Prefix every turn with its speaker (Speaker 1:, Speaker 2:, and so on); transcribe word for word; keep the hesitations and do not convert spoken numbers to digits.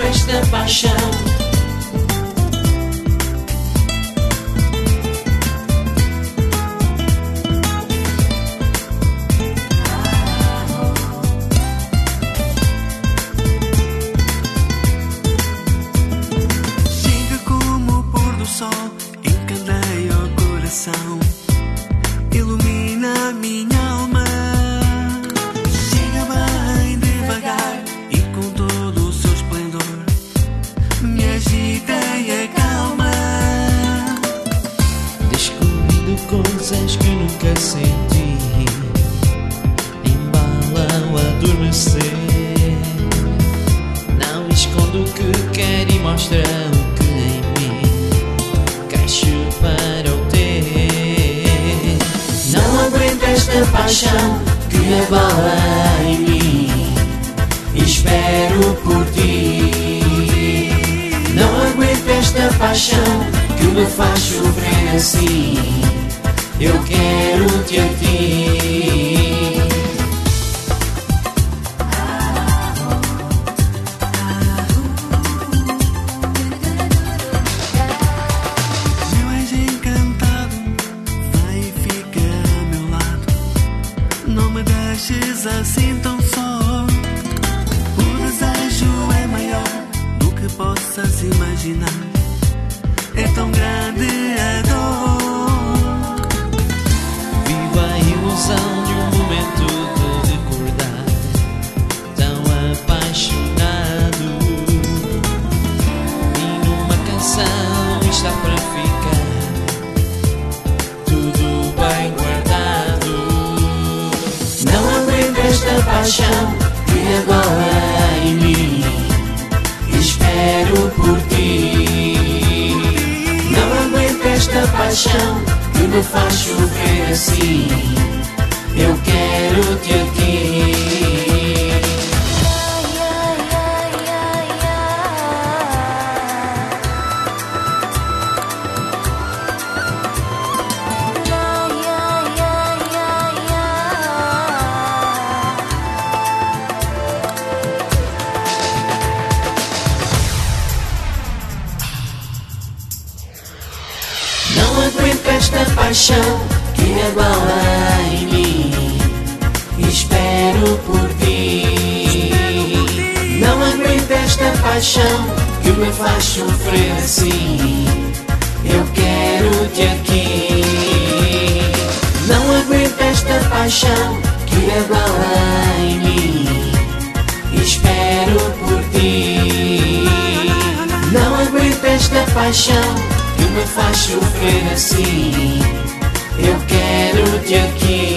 Speaker 1: esta paixão.
Speaker 2: Chega como o pôr do sol, encandeia o coração, ilumina a minha alma. Chega bem devagar e com todo o seu esplendor me agita e acalma,
Speaker 1: Descobrindo coisas que nunca senti, embala ao adormecer. Não escondo o que quero e mostra o que em mim cresce para o ter. Não aguento esta paixão que abala em mim, espero por ti. Não aguento esta paixão que me faz sofrer assim, eu quero-te a ti.
Speaker 2: meu és encantado, vem e fica a meu lado, não me deixes assim tão só. O desejo é maior do que possas imaginar, é tão grande a dor.
Speaker 1: Vivo a ilusão de um momento de recordar, tão apaixonado, e numa canção está para ficar tudo bem guardado. Não aguento esta paixão que agora em mim, espero por ti. Não aguento esta paixão que me faz sofrer assim, eu quero-te aqui. Não aguento esta paixão que abala em mim, espero por ti. Não aguento esta paixão que me faz sofrer assim, eu quero-te aqui. Não aguento esta paixão que abala em mim, espero por ti. Não aguento esta paixão que me faz sofrer assim, eu quero-te aqui.